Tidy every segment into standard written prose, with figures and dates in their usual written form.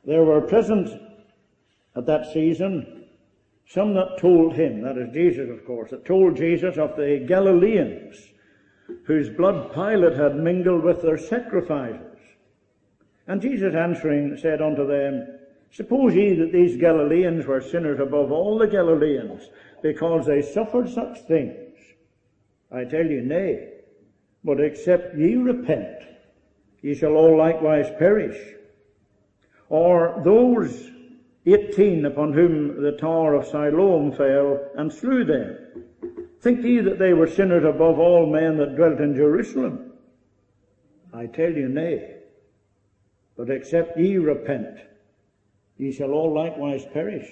there were present at that season some that told him, that is Jesus of course, that told Jesus of the Galileans, whose blood Pilate had mingled with their sacrifices. And Jesus answering said unto them, Suppose ye that these Galileans were sinners above all the Galileans, because they suffered such things? I tell you, nay, but except ye repent, ye shall all likewise perish. Or those 18 upon whom the tower of Siloam fell and slew them, think ye that they were sinners above all men that dwelt in Jerusalem? I tell you, nay, but except ye repent, ye shall all likewise perish.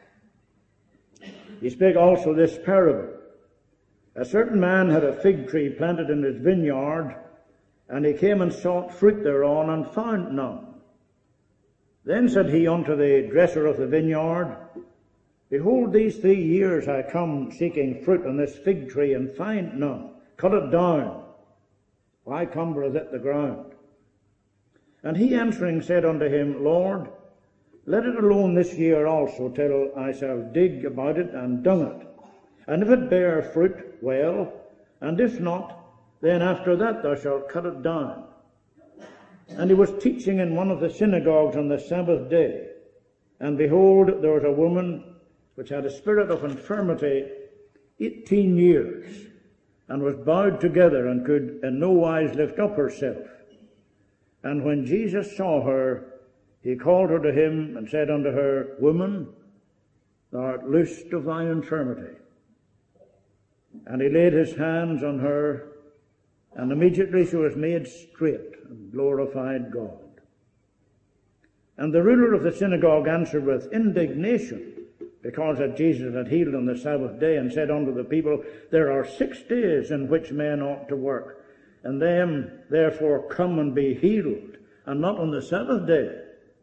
He spake also this parable. A certain man had a fig tree planted in his vineyard, and he came and sought fruit thereon, and found none. Then said he unto the dresser of the vineyard, Behold, these 3 years I come seeking fruit on this fig tree, and find none. Cut it down. Why cumbereth it the ground? And he answering said unto him, Lord, let it alone this year also, till I shall dig about it and dung it. And if it bear fruit, well, and if not, then after that thou shalt cut it down. And he was teaching in one of the synagogues on the Sabbath day. And behold, there was a woman which had a spirit of infirmity 18 years, and was bowed together, and could in no wise lift up herself. And when Jesus saw her, he called her to him, and said unto her, Woman, thou art loosed of thy infirmity. And he laid his hands on her, and immediately she was made straight, and glorified God. And the ruler of the synagogue answered with indignation, because that Jesus had healed on the Sabbath day, and said unto the people, There are 6 days in which men ought to work, and them therefore come and be healed, and not on the Sabbath day.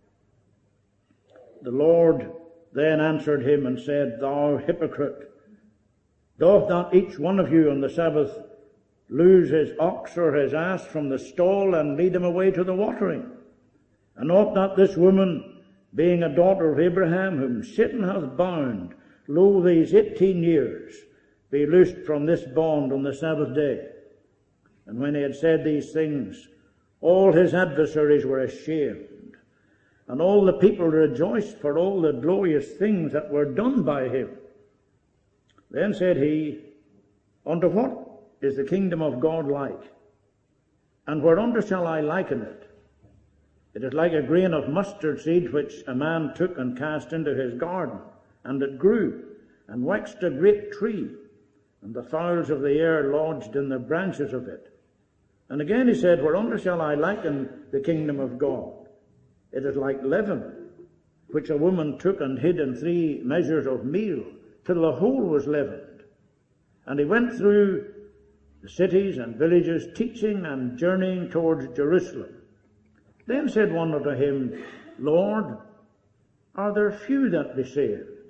The Lord then answered him and said, Thou hypocrite, doth not each one of you on the Sabbath loose his ox or his ass from the stall, and lead him away to the watering? And ought not this woman, being a daughter of Abraham, whom Satan hath bound, lo, these 18 years, be loosed from this bond on the Sabbath day? And when he had said these things, all his adversaries were ashamed, and all the people rejoiced for all the glorious things that were done by him. Then said he, Unto what is the kingdom of God like? And whereunto shall I liken it? It is like a grain of mustard seed, which a man took and cast into his garden, and it grew, and waxed a great tree, and the fowls of the air lodged in the branches of it. And again he said, Whereunto shall I liken the kingdom of God? It is like leaven, which a woman took and hid in 3 measures of meal, till the whole was leavened. And he went through the cities and villages, teaching and journeying towards Jerusalem. Then said one unto him, Lord, are there few that be saved?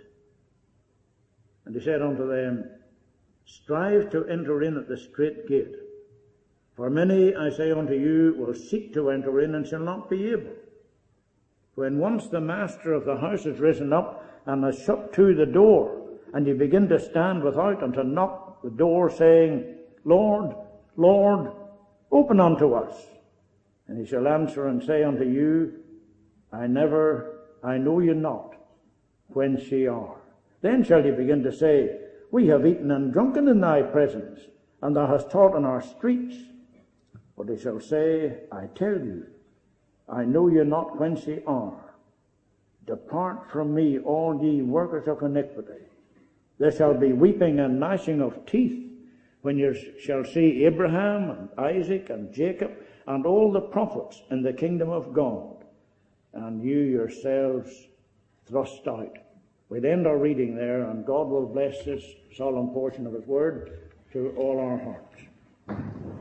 And he said unto them, Strive to enter in at the strait gate. For many, I say unto you, will seek to enter in, and shall not be able. When once the master of the house is risen up, and has shut to the door, and you begin to stand without, and to knock the door, saying, Lord, Lord, open unto us. And he shall answer and say unto you, I know you not, whence ye are. Then shall you begin to say, We have eaten and drunken in thy presence, and thou hast taught in our streets. But he shall say, I tell you, I know you not whence ye are. Depart from me, all ye workers of iniquity. There shall be weeping and gnashing of teeth, when you shall see Abraham and Isaac and Jacob and all the prophets in the kingdom of God, and you yourselves thrust out. We'll end our reading there, and God will bless this solemn portion of his word to all our hearts.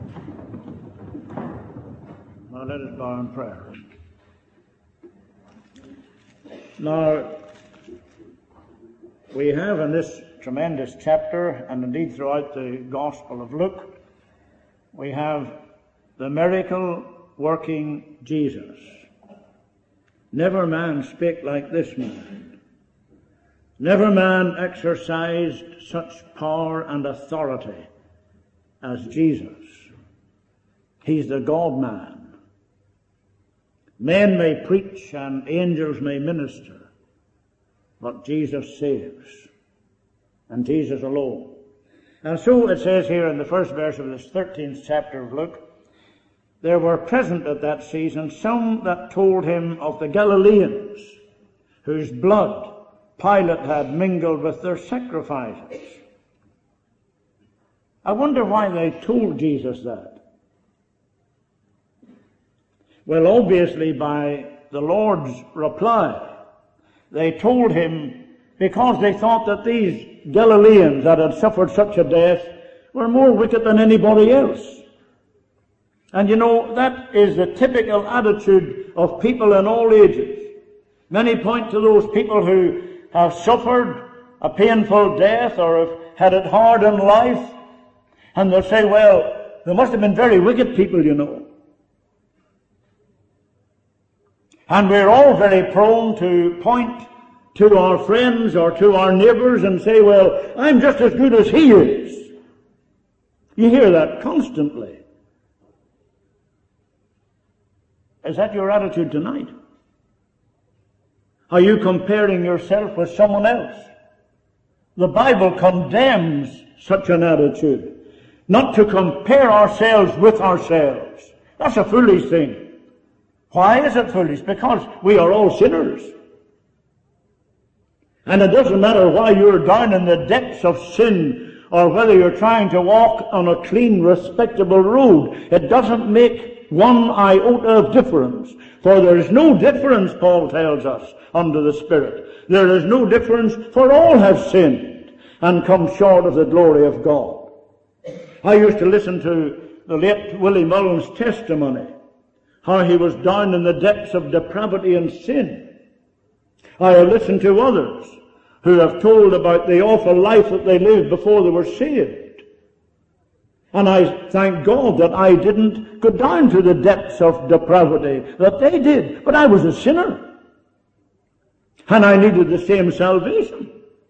Now let us bow in prayer. Now, we have in this tremendous chapter, and indeed throughout the Gospel of Luke, we have the miracle-working Jesus. Never man spake like this man. Never man exercised such power and authority as Jesus. He's the God-man. Men may preach and angels may minister, but Jesus saves, and Jesus alone. And so it says here in the first verse of this 13th chapter of Luke, there were present at that season some that told him of the Galileans, whose blood Pilate had mingled with their sacrifices. I wonder why they told Jesus that. Well, obviously by the Lord's reply. They told him because they thought that these Galileans that had suffered such a death were more wicked than anybody else. And you know, that is the typical attitude of people in all ages. Many point to those people who have suffered a painful death or have had it hard in life, and they'll say, well, they must have been very wicked people, you know. And we're all very prone to point to our friends or to our neighbors and say, well, I'm just as good as he is. You hear that constantly. Is that your attitude tonight? Are you comparing yourself with someone else? The Bible condemns such an attitude. Not to compare ourselves with ourselves. That's a foolish thing. Why is it foolish? Because we are all sinners. And it doesn't matter why you're down in the depths of sin or whether you're trying to walk on a clean, respectable road. It doesn't make one iota of difference. For there is no difference, Paul tells us, unto the Spirit. There is no difference, for all have sinned and come short of the glory of God. I used to listen to the late Willie Mullins' testimony, how he was down in the depths of depravity and sin. I have listened to others who have told about the awful life that they lived before they were saved. And I thank God that I didn't go down to the depths of depravity that they did. But I was a sinner. And I needed the same salvation.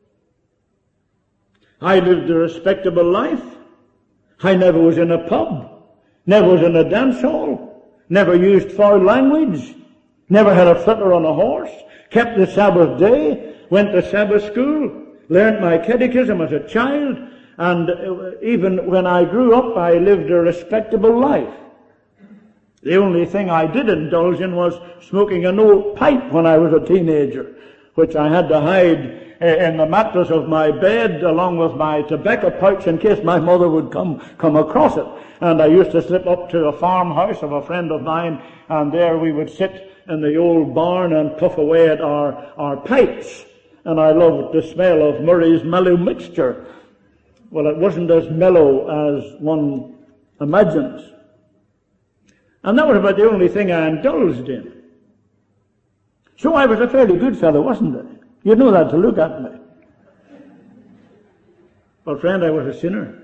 I lived a respectable life. I never was in a pub. Never was in a dance hall. Never used foul language. Never had a flitter on a horse. Kept the Sabbath day. Went to Sabbath school. Learned my catechism as a child. And even when I grew up, I lived a respectable life. The only thing I did indulge in was smoking an old pipe when I was a teenager, which I had to hide in the mattress of my bed along with my tobacco pouch in case my mother would come across it. And I used to slip up to a farmhouse of a friend of mine, and there we would sit in the old barn and puff away at our pipes. And I loved the smell of Murray's mellow mixture. Well, it wasn't as mellow as one imagines. And that was about the only thing I indulged in. So I was a fairly good fellow, wasn't I? You'd know that to look at me. But friend, I was a sinner.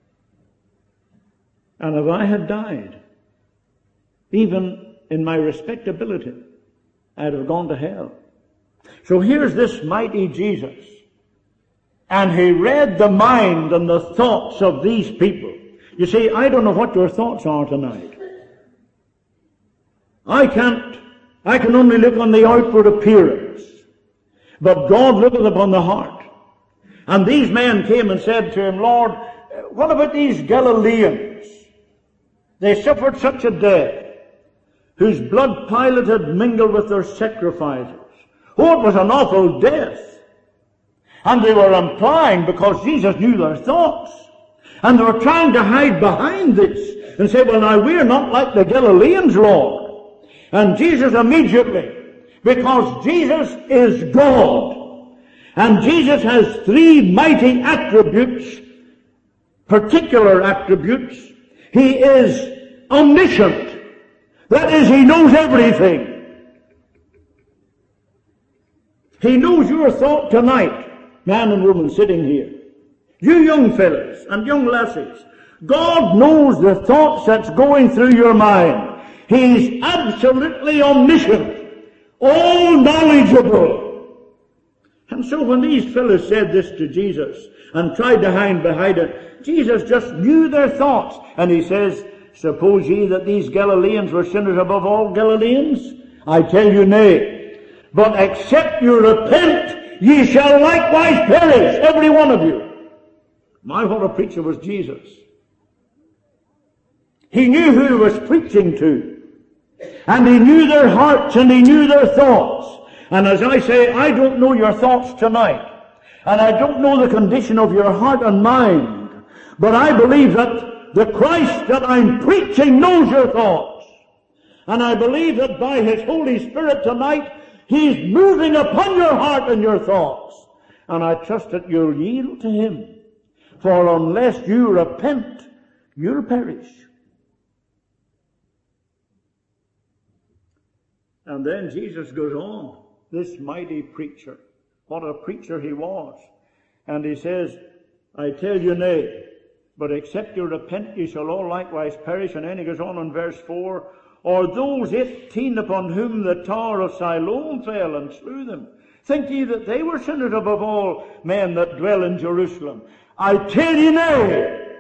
And if I had died, even in my respectability, I'd have gone to hell. So here's this mighty Jesus. And he read the mind and the thoughts of these people. You see, I don't know what your thoughts are tonight. I can only look on the outward appearance. But God looketh upon the heart. And these men came and said to him, Lord, what about these Galileans? They suffered such a death, whose blood Pilate had mingled with their sacrifices. Oh, it was an awful death. And they were implying, because Jesus knew their thoughts, and they were trying to hide behind this and say, well, now we're not like the Galileans, Lord. And Jesus immediately, because Jesus is God, and Jesus has three mighty attributes, particular attributes. He is omniscient. That is, he knows everything. He knows your thought tonight, man and woman sitting here. You young fellas and young lassies, God knows the thoughts that's going through your mind. He's absolutely omniscient. all knowledgeable. And so when these fellows said this to Jesus and tried to hide behind it, Jesus just knew their thoughts. And he says, suppose ye that these Galileans were sinners above all Galileans? I tell you nay. But except you repent, ye shall likewise perish, every one of you. My, what a preacher was Jesus. He knew who he was preaching to. And he knew their hearts and he knew their thoughts. And as I say, I don't know your thoughts tonight. And I don't know the condition of your heart and mind. But I believe that the Christ that I'm preaching knows your thoughts. And I believe that by His Holy Spirit tonight, He's moving upon your heart and your thoughts. And I trust that you'll yield to Him. For unless you repent, you'll perish. And then Jesus goes on, this mighty preacher. What a preacher he was. And he says, I tell you nay, but except you repent, ye shall all likewise perish. And then he goes on in verse 4, or those 18 upon whom the tower of Siloam fell and slew them, think ye that they were sinners above all men that dwell in Jerusalem? I tell you nay,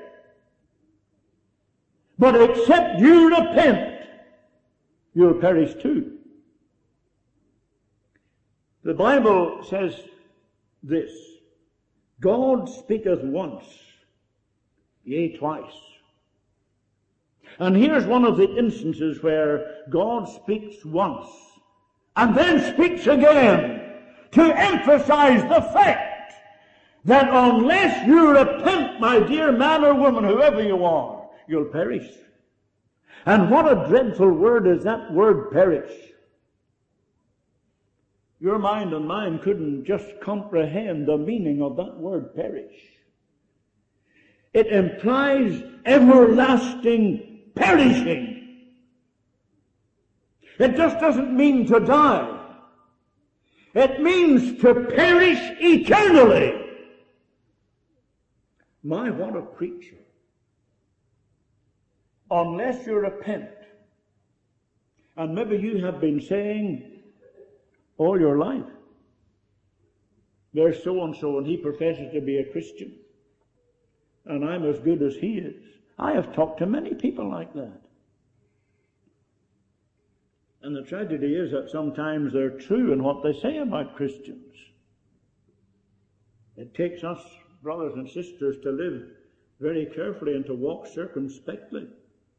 but except you repent, you'll perish too. The Bible says this, God speaketh once, yea, twice. And here's one of the instances where God speaks once and then speaks again to emphasize the fact that unless you repent, my dear man or woman, whoever you are, you'll perish. And what a dreadful word is that word perish. Your mind and mine couldn't just comprehend the meaning of that word perish. It implies everlasting perishing. It just doesn't mean to die. It means to perish eternally. My, what a preacher. Unless you repent, and maybe you have been saying all your life, there's so-and-so and he professes to be a Christian, and I'm as good as he is. I have talked to many people like that. And the tragedy is that sometimes they're true in what they say about Christians. It takes us, brothers and sisters, to live very carefully and to walk circumspectly.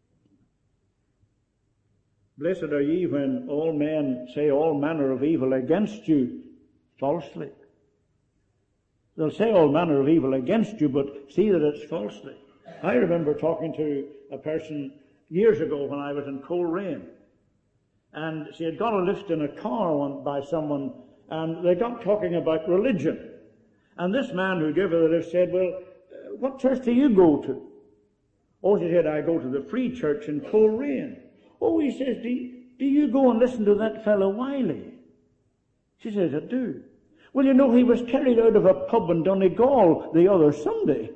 Blessed are ye when all men say all manner of evil against you falsely. They'll say all manner of evil against you, but see that it's falsely. I remember talking to a person years ago when I was in Coleraine, and she had got a lift in a car by someone, and they got talking about religion. And this man who gave her the lift said, well, what church do you go to? Oh, she said, I go to the Free Church in Coleraine. Oh, he says, do you go and listen to that fellow Wiley? She says, I do. Well, you know, he was carried out of a pub in Donegal the other Sunday.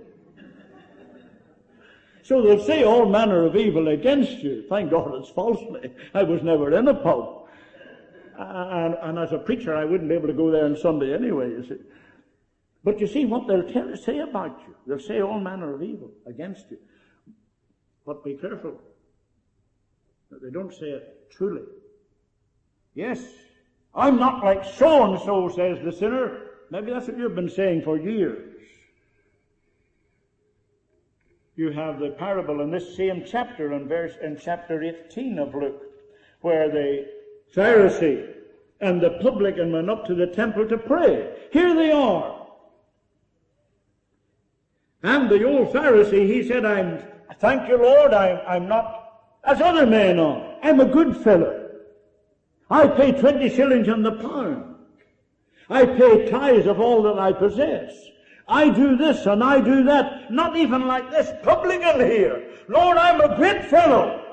So they'll say all manner of evil against you. Thank God it's falsely. I was never in a pub. And as a preacher, I wouldn't be able to go there on Sunday anyway, you see. But you see what they'll say about you. They'll say all manner of evil against you. But be careful that they don't say it truly. Yes, I'm not like so-and-so, says the sinner. Maybe that's what you've been saying for years. You have the parable in this same chapter, in chapter 18 of Luke, where the Pharisee and the publican went up to the temple to pray. Here they are. And the old Pharisee, he said, thank you, Lord, I'm not as other men are. I'm a good fellow. I pay 20 shillings on the pound. I pay tithes of all that I possess. I do this and I do that. Not even like this publican here. Lord, I'm a great fellow.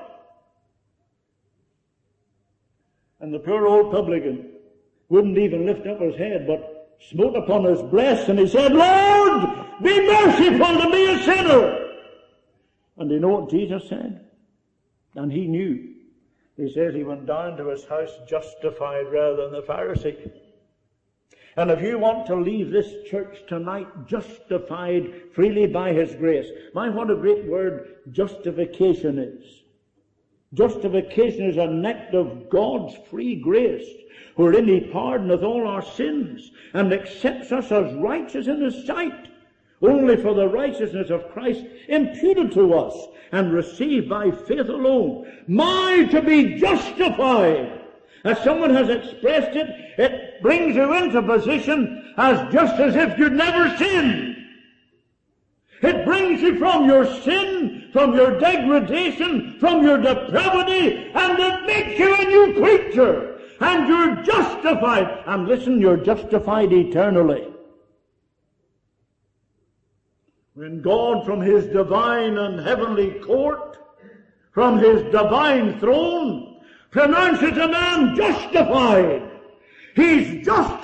And the poor old publican wouldn't even lift up his head, but smote upon his breast, and he said, Lord, be merciful to me, a sinner. And you know what Jesus said? And he knew. He says he went down to his house justified rather than the Pharisee. And if you want to leave this church tonight justified freely by His grace, my, what a great word justification is. Justification is an act of God's free grace, wherein He pardoneth all our sins and accepts us as righteous in His sight, only for the righteousness of Christ imputed to us and received by faith alone. My, to be justified! As someone has expressed it, it brings you into position as just as if you'd never sinned. It brings you from your sin, from your degradation, from your depravity, and it makes you a new creature. And you're justified. And listen, you're justified eternally. When God from His divine and heavenly court, from His divine throne, pronounces a man justified, He's just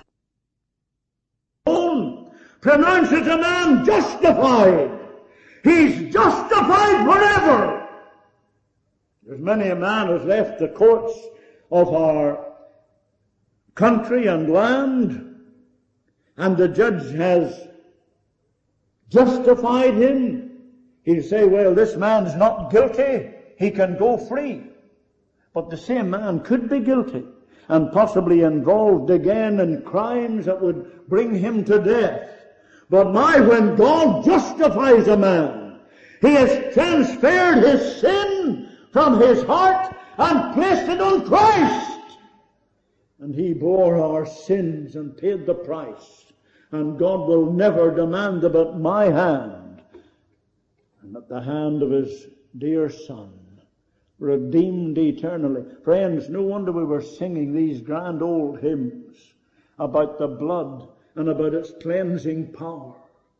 pronounces a man justified. He's justified forever. There's many a man has left the courts of our country and land, and the judge has justified him. He'll say, well, this man's not guilty, he can go free. But the same man could be guilty and possibly involved again in crimes that would bring him to death. But when God justifies a man, He has transferred his sin from his heart and placed it on Christ. And He bore our sins and paid the price. And God will never demand them at my hand and at the hand of His dear Son, redeemed eternally. Friends, no wonder we were singing these grand old hymns about the blood and about its cleansing power.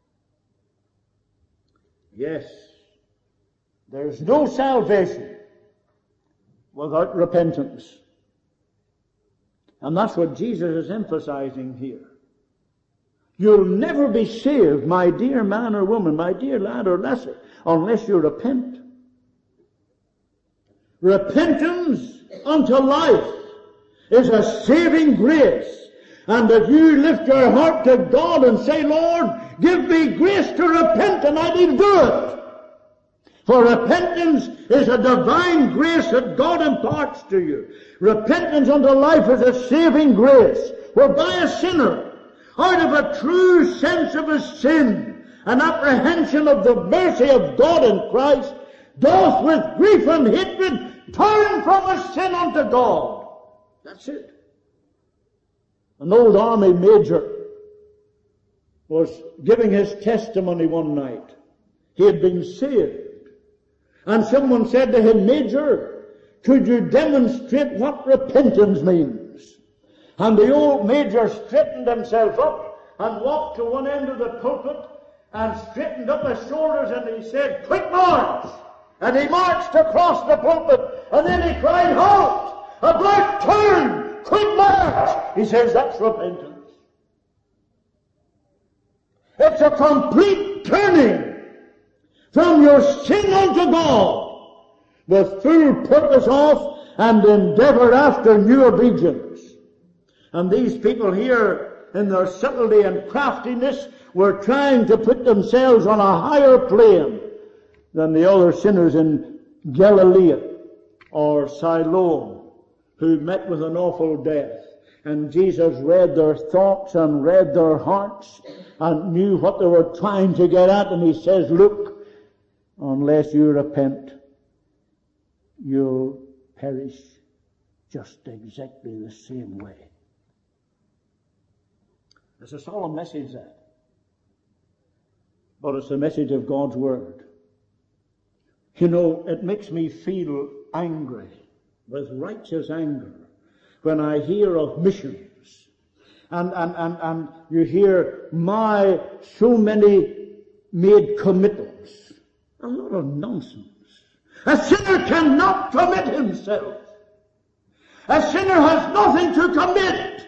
Yes, there's no salvation without repentance. And that's what Jesus is emphasizing here. You'll never be saved, my dear man or woman, my dear lad or lassie, unless you repent. Repentance unto life is a saving grace. And if you lift your heart to God and say, Lord, give me grace to repent, and I will do it. For repentance is a divine grace that God imparts to you. Repentance unto life is a saving grace, whereby a sinner, out of a true sense of his sin, an apprehension of the mercy of God in Christ, doth with grief and hatred turn from his sin unto God. That's it. An old army major was giving his testimony one night. He had been saved. And someone said to him, Major, could you demonstrate what repentance means? And the old major straightened himself up and walked to one end of the pulpit and straightened up his shoulders, and he said, quick march! And he marched across the pulpit, and then he cried, halt! About turn! Quick march! He says, that's repentance. It's a complete turning from your sin unto God, with full purpose of and endeavor after new obedience. And these people here, in their subtlety and craftiness, were trying to put themselves on a higher plane than the other sinners in Galilee or Siloam, who met with an awful death. And Jesus read their thoughts and read their hearts and knew what they were trying to get at. And He says, look, unless you repent, you'll perish just exactly the same way. It's a solemn message, that. But it's the message of God's Word. You know, it makes me feel angry, with righteous anger, when I hear of missions. And you hear so many made committals. A lot of nonsense. A sinner cannot commit himself. A sinner has nothing to commit.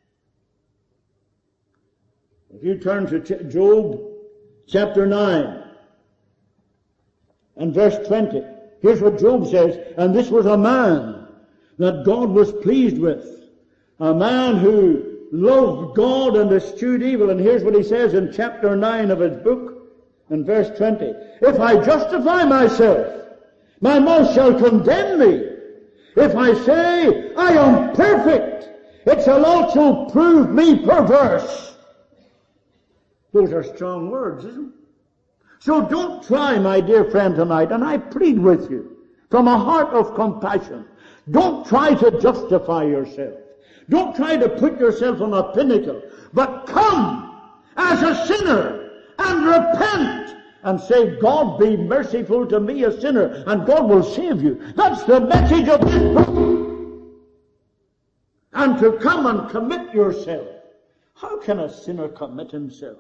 If you turn to Job chapter 9 and verse 20, here's what Job says, and this was a man that God was pleased with. A man who loved God and eschewed evil. And here's what he says in chapter 9 of his book, in verse 20. If I justify myself, my mouth shall condemn me. If I say I am perfect, it shall also prove me perverse. Those are strong words, isn't it? So don't try, my dear friend, tonight, and I plead with you from a heart of compassion. Don't try to justify yourself. Don't try to put yourself on a pinnacle, but come as a sinner and repent and say, God, be merciful to me, a sinner, and God will save you. That's the message of this book. And to come and commit yourself. How can a sinner commit himself?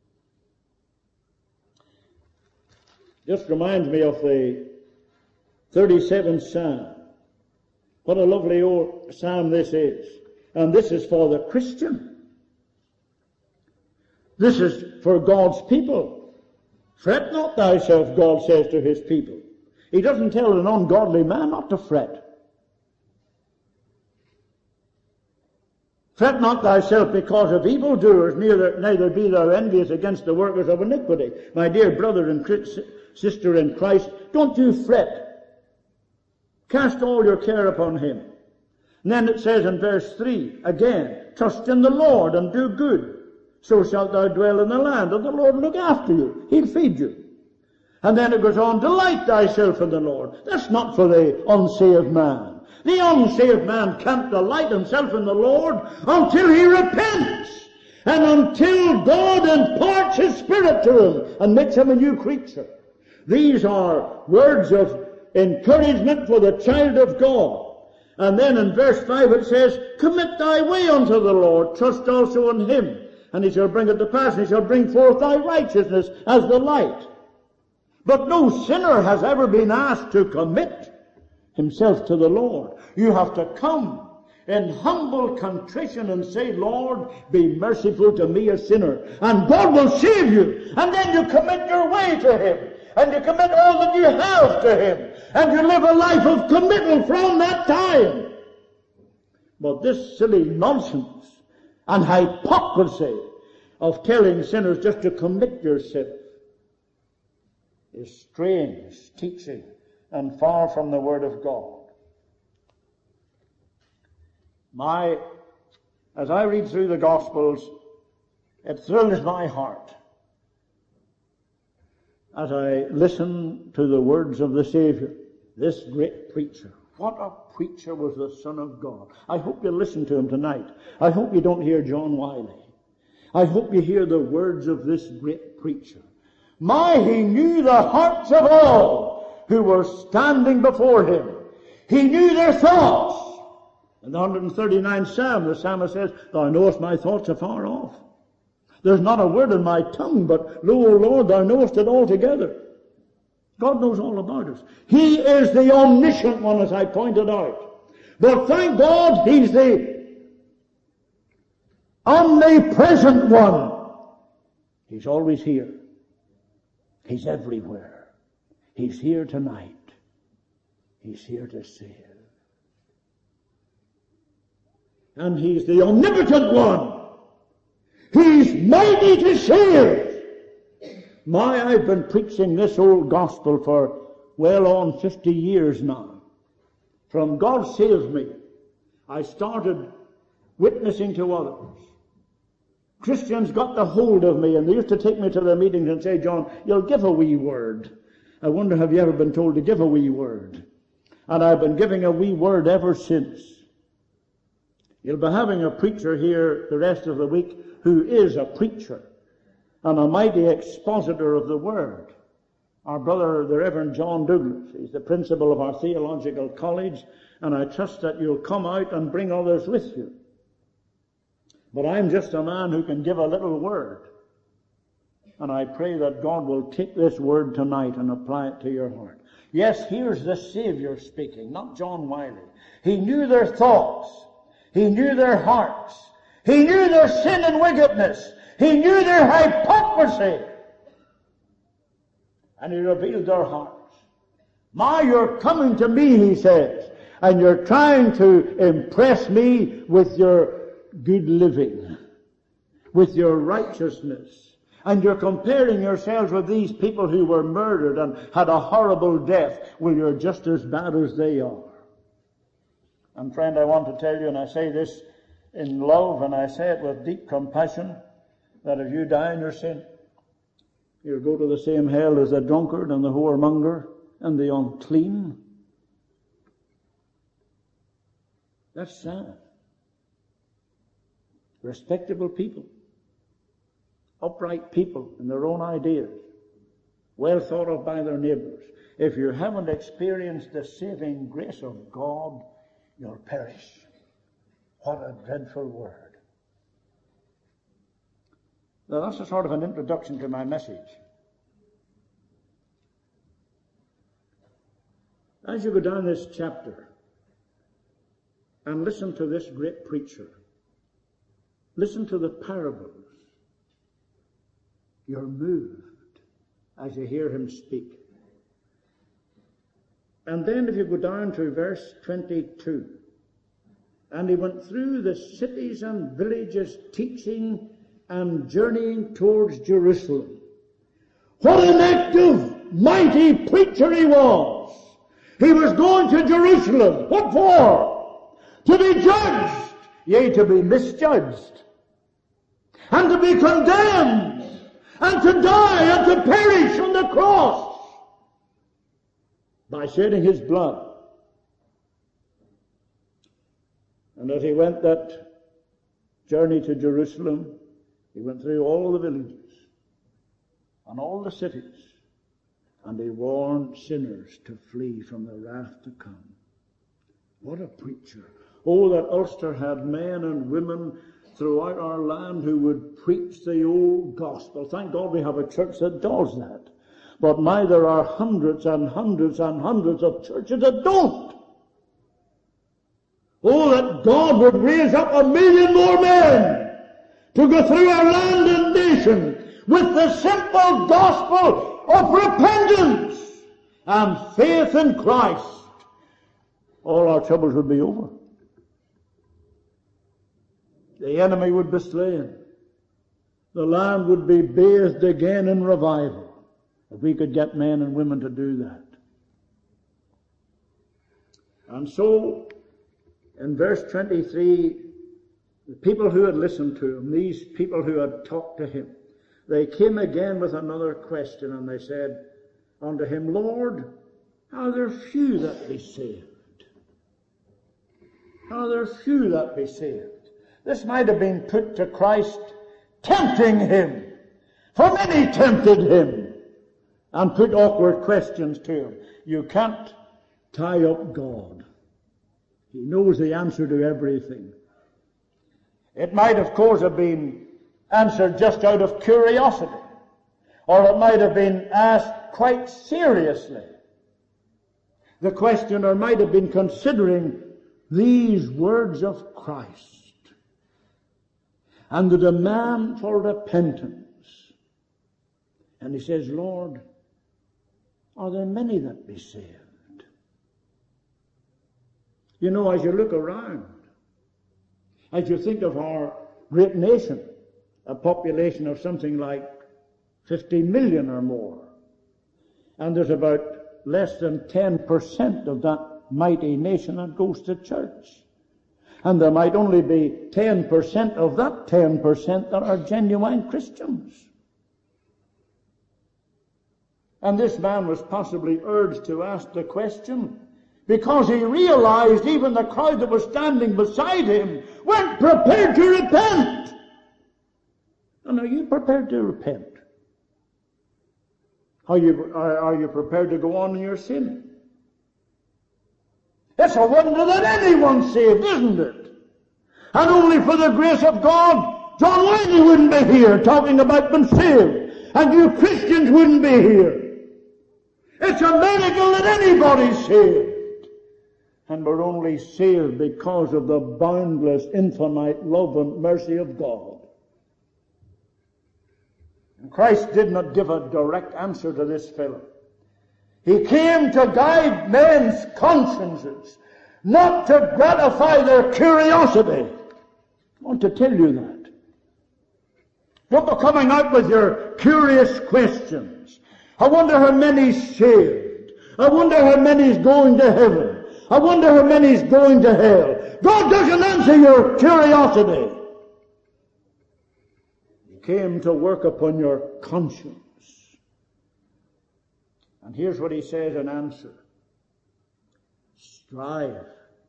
Just reminds me of the 37th Psalm. What a lovely old psalm this is. And this is for the Christian. This is for God's people. Fret not thyself, God says to his people. He doesn't tell an ungodly man not to fret. Fret not thyself because of evildoers, neither be thou envious against the workers of iniquity. My dear brother and sister in Christ, don't you fret. Cast all your care upon him. And then it says in verse 3, again, trust in the Lord and do good. So shalt thou dwell in the land, and the Lord look after you. He'll feed you. And then it goes on, delight thyself in the Lord. That's not for the unsaved man. The unsaved man can't delight himself in the Lord until he repents, and until God imparts his Spirit to him and makes him a new creature. These are words of encouragement for the child of God. And then in verse 5 it says, commit thy way unto the Lord, trust also in him, and he shall bring it to pass, and he shall bring forth thy righteousness as the light. But no sinner has ever been asked to commit himself to the Lord. You have to come in humble contrition and say, Lord, be merciful to me, a sinner. And God will save you. And then you commit your way to him. And you commit all that you have to him. And you live a life of committal from that time. But this silly nonsense and hypocrisy of telling sinners just to commit yourself is strange teaching and far from the Word of God. As I read through the Gospels, it thrills my heart as I listen to the words of the Savior, this great preacher. What a preacher was the Son of God. I hope you listen to him tonight. I hope you don't hear John Wiley. I hope you hear the words of this great preacher. He knew the hearts of all who were standing before him. He knew their thoughts. In the 139th Psalm, the psalmist says, thou knowest my thoughts afar off. There's not a word in my tongue, but lo, O Lord, thou knowest it altogether. God knows all about us. He is the omniscient one, as I pointed out. But thank God, he's the omnipresent one. He's always here. He's everywhere. He's here tonight. He's here to save. And he's the omnipotent one. He's mighty to save. I've been preaching this old gospel for well on 50 years now. From God Saves Me, I started witnessing to others. Christians got the hold of me, and they used to take me to their meetings and say, John, you'll give a wee word. I wonder, have you ever been told to give a wee word? And I've been giving a wee word ever since. You'll be having a preacher here the rest of the week who is a preacher and a mighty expositor of the Word. Our brother, the Reverend John Douglas, he's the principal of our theological college, and I trust that you'll come out and bring others with you. But I'm just a man who can give a little word. And I pray that God will take this word tonight and apply it to your heart. Yes, here's the Savior speaking, not John Wiley. He knew their thoughts. He knew their hearts. He knew their sin and wickedness. He knew their hypocrisy. And he revealed their hearts. You're coming to me, he says, And you're trying to impress me with your good living, with your righteousness. And you're comparing yourselves with these people who were murdered and had a horrible death. Well, you're just as bad as they are. And friend, I want to tell you, and I say this in love, and I say it with deep compassion, that if you die in your sin, you'll go to the same hell as the drunkard and the whoremonger and the unclean. That's sad. Respectable people, upright people in their own ideas, well thought of by their neighbors. If you haven't experienced the saving grace of God, you'll perish. What a dreadful word. Now, that's a sort of an introduction to my message. As you go down this chapter and listen to this great preacher, listen to the parables, you're moved as you hear him speak. And then if you go down to verse 22, and he went through the cities and villages teaching and journeying towards Jerusalem. What an active, mighty preacher he was! He was going to Jerusalem. What for? To be judged, yea, to be misjudged, and to be condemned, and to die, and to perish on the cross by shedding his blood. And as he went that journey to Jerusalem, he went through all the villages and all the cities, and he warned sinners to flee from the wrath to come. What a preacher. Oh, that Ulster had men and women throughout our land who would preach the old gospel. Thank God we have a church that does that. But my, there are hundreds and hundreds and hundreds of churches that don't. Oh, that God would raise up 1 million more men to go through our land and nation with the simple gospel of repentance and faith in Christ. All our troubles would be over. The enemy would be slain. The land would be bathed again in revival if we could get men and women to do that. And so, in verse 23, the people who had listened to him, these people who had talked to him, they came again with another question, and they said unto him, Lord, are there few that be saved? Are there few that be saved? This might have been put to Christ, tempting him, for many tempted him, and put awkward questions to him. You can't tie up God. He knows the answer to everything. It might, of course, have been answered just out of curiosity, or it might have been asked quite seriously. The questioner might have been considering these words of Christ and the demand for repentance. And he says, Lord, are there many that be saved? You know, as you look around, as you think of our great nation, a population of something like 50 million or more, and there's about less than 10% of that mighty nation that goes to church. And there might only be 10% of that 10% that are genuine Christians. And this man was possibly urged to ask the question because he realized even the crowd that was standing beside him weren't prepared to repent. And are you prepared to repent? Are you prepared to go on in your sin? It's a wonder that anyone's saved, isn't it? And only for the grace of God, John Wiley wouldn't be here talking about being saved, and you Christians wouldn't be here. It's a miracle that anybody's saved. And we're only saved because of the boundless, infinite love and mercy of God. And Christ did not give a direct answer to this fellow. He came to guide men's consciences, not to gratify their curiosity. I want to tell you that. Don't be coming out with your curious questions. I wonder how many's saved. I wonder how many's going to heaven. I wonder how many's going to hell. God doesn't answer your curiosity. He came to work upon your conscience. And here's what he says in answer. Strive.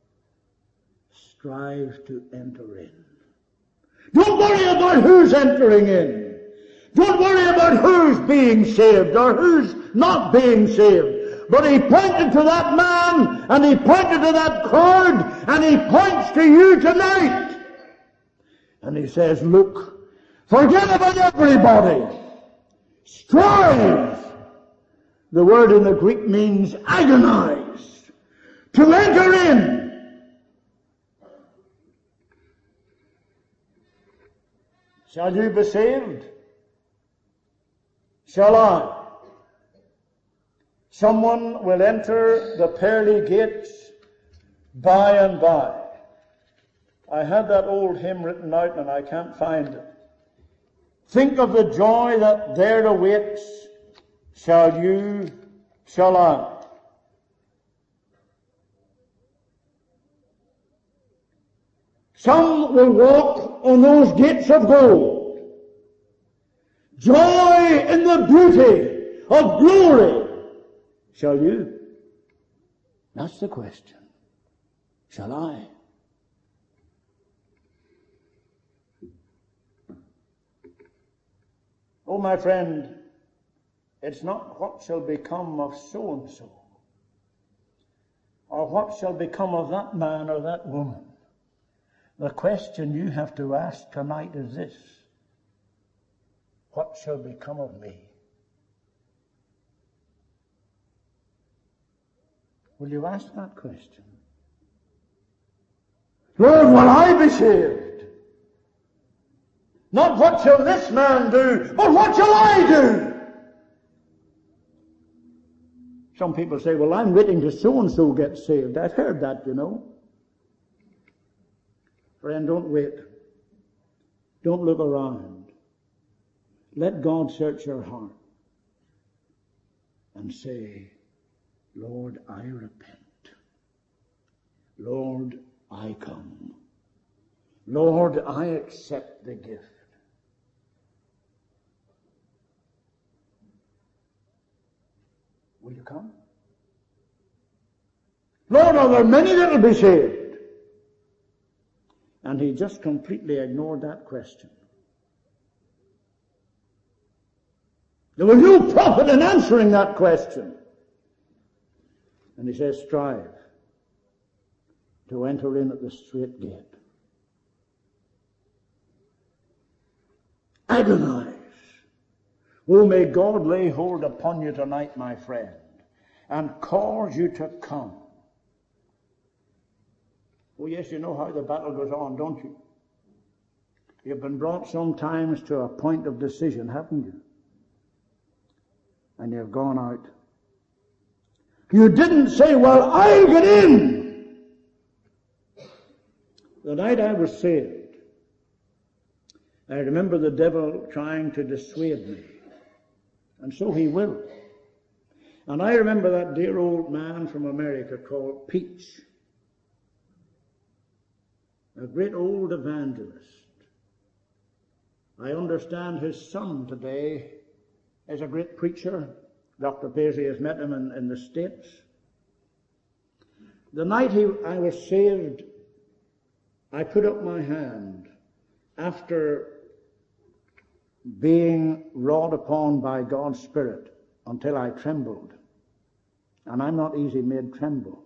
Strive to enter in. Don't worry about who's entering in. Don't worry about who's being saved or who's not being saved. But he pointed to that man, and he pointed to that crowd, and he points to you tonight. And he says, look, forget about everybody. Strive. The word in the Greek means agonize. To enter in. Shall you be saved? Shall I? Someone will enter the pearly gates by and by. I had that old hymn written out and I can't find it. Think of the joy that there awaits. Shall you, shall I? Some will walk on those gates of gold. Joy in the beauty of glory. Shall you? That's the question. Shall I? Oh, my friend, it's not what shall become of so-and-so, or what shall become of that man or that woman. The question you have to ask tonight is this: what shall become of me? Will you ask that question? Lord, will I be saved? Not what shall this man do, but what shall I do? Some people say, well, I'm waiting till so-and-so gets saved. I've heard that, you know. Friend, don't wait. Don't look around. Let God search your heart and say, Lord, I repent. Lord, I come. Lord, I accept the gift. Will you come? Lord, are there many that will be saved? And he just completely ignored that question. There was no profit in answering that question. And he says, strive to enter in at the strait gate. Agonize. Oh, may God lay hold upon you tonight, my friend, and cause you to come. Oh, yes, you know how the battle goes on, don't you? You've been brought sometimes to a point of decision, haven't you? And you've gone out. You didn't say, well, I'll get in. The night I was saved, I remember the devil trying to dissuade me. And so he will. And I remember that dear old man from America called Peach, a great old evangelist. I understand his son today is a great preacher. Dr. Paisley has met him in the States. The night I was saved, I put up my hand after being wrought upon by God's Spirit until I trembled. And I'm not easy made tremble.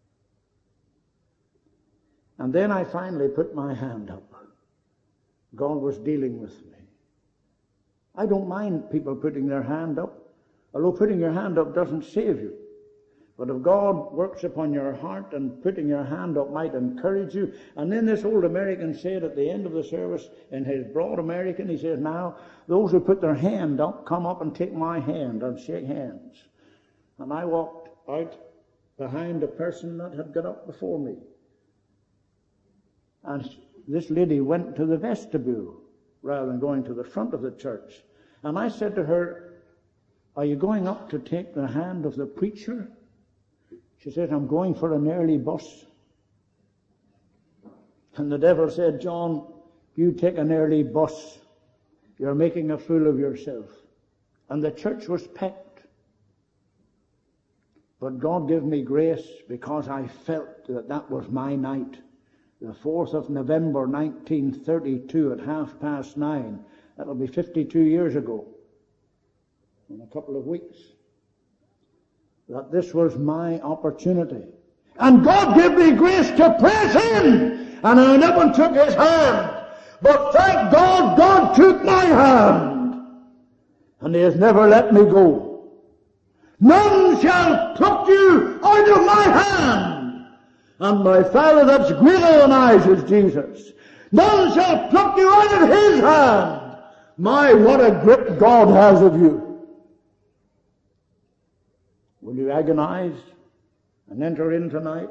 And then I finally put my hand up. God was dealing with me. I don't mind people putting their hand up, although putting your hand up doesn't save you. But if God works upon your heart, and putting your hand up might encourage you. And then this old American said at the end of the service, in his broad American, he says, now, those who put their hand up, come up and take my hand and shake hands. And I walked out behind a person that had got up before me. And this lady went to the vestibule rather than going to the front of the church. And I said to her, "Are you going up to take the hand of the preacher?" She said, "I'm going for an early bus." And the devil said, "John, you take an early bus. You're making a fool of yourself." And the church was packed. But God gave me grace because I felt that that was my night. The 4th of November, 1932 at 9:30. That'll be 52 years ago. In a couple of weeks. That this was my opportunity. And God gave me grace to press in. And I never took his hand. But thank God, God took my hand. And he has never let me go. None shall pluck you out of my hand. And my Father that's greater than I, says Jesus. None shall pluck you out of his hand. My, what a grip God has of you. Will you agonize and enter in tonight?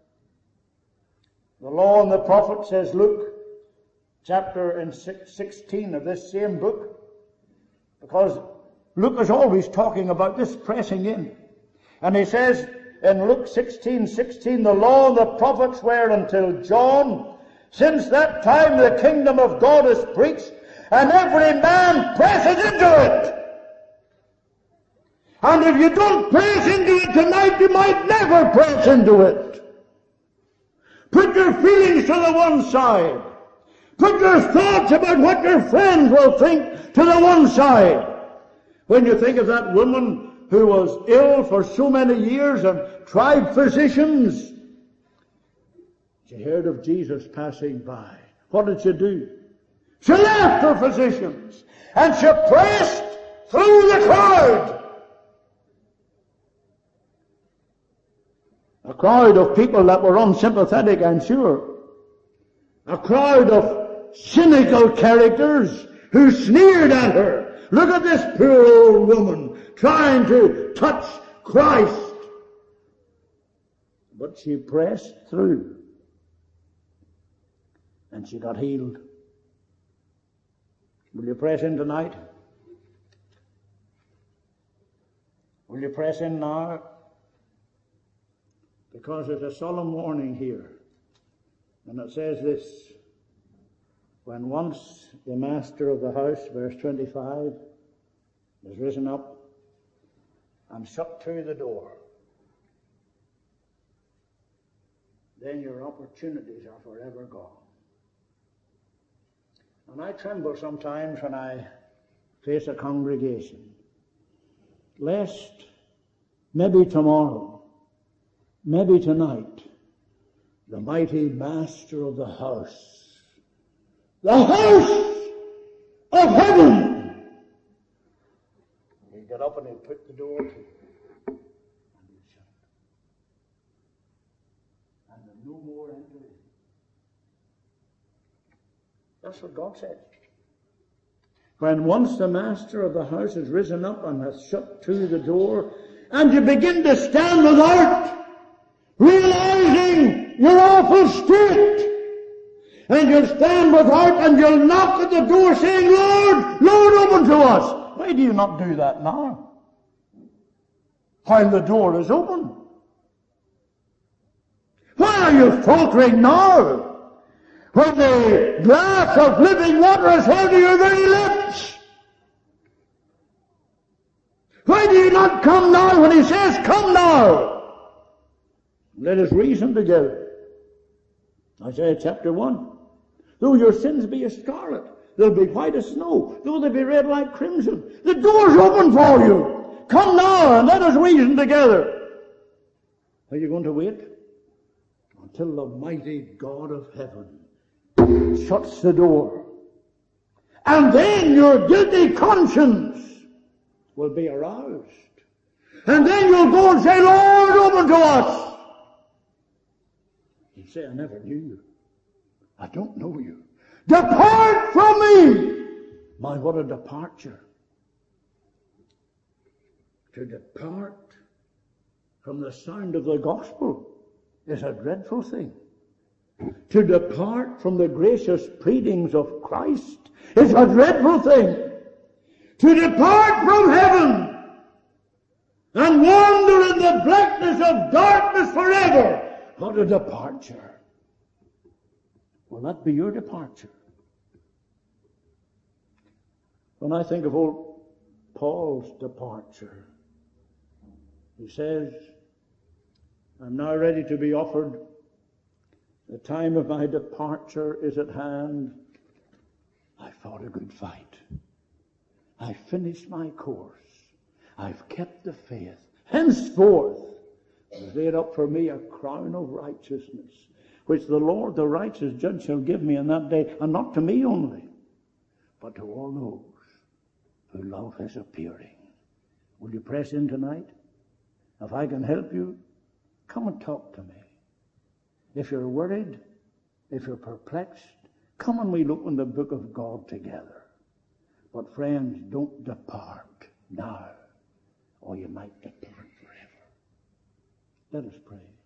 The law and the prophet, says Luke, chapter 16 of this same book, because Luke is always talking about this pressing in. And he says in Luke 16:16, the law and the prophets were until John. Since that time the kingdom of God is preached, and every man presses into it. And if you don't press into it tonight, you might never press into it. Put your feelings to the one side. Put your thoughts about what your friends will think to the one side. When you think of that woman who was ill for so many years and tried physicians, she heard of Jesus passing by. What did she do? She left her physicians and she pressed through the crowd. A crowd of people that were unsympathetic, I'm sure. A crowd of cynical characters who sneered at her. Look at this poor old woman trying to touch Christ. But she pressed through. And she got healed. Will you press in tonight? Will you press in now? Because there's a solemn warning here. And it says this: when once the master of the house, verse 25, is risen up and shut to the door, then your opportunities are forever gone. And I tremble sometimes when I face a congregation, lest maybe tomorrow, maybe tonight, the mighty master of the house of heaven, he'd get up and he'd put the door to, and he'd shut it. And there's no more entering. That's what God said. When once the master of the house has risen up and has shut to the door, and you begin to stand without, realizing you're awful strict, and you'll stand without and you'll knock at the door saying, Lord, Lord, open to us. Why do you not do that now? While the door is open. Why are you faltering now? When the glass of living water is held to your very lips. Why do you not come now when he says, come now? Let us reason together. Isaiah chapter 1. Though your sins be as scarlet, they'll be white as snow. Though they be red like crimson, the door's open for you. Come now and let us reason together. Are you going to wait until the mighty God of heaven shuts the door? And then your guilty conscience will be aroused. And then you'll go and say, Lord, open to us. You say, I never knew you. I don't know you. Depart from me. My, what a departure. To depart from the sound of the gospel is a dreadful thing. To depart from the gracious pleadings of Christ is a dreadful thing. To depart from heaven and wander in the blackness of darkness forever, what a departure. Will that be your departure? When I think of old Paul's departure, he says, I'm now ready to be offered. The time of my departure is at hand. I fought a good fight. I finished my course. I've kept the faith. Henceforth is laid up for me a crown of righteousness, which the Lord, the righteous judge, shall give me in that day, and not to me only, but to all those who love his appearing. Will you press in tonight? If I can help you, come and talk to me. If you're worried, if you're perplexed, come and we look in the book of God together. But friends, don't depart now, or you might depart forever. Let us pray.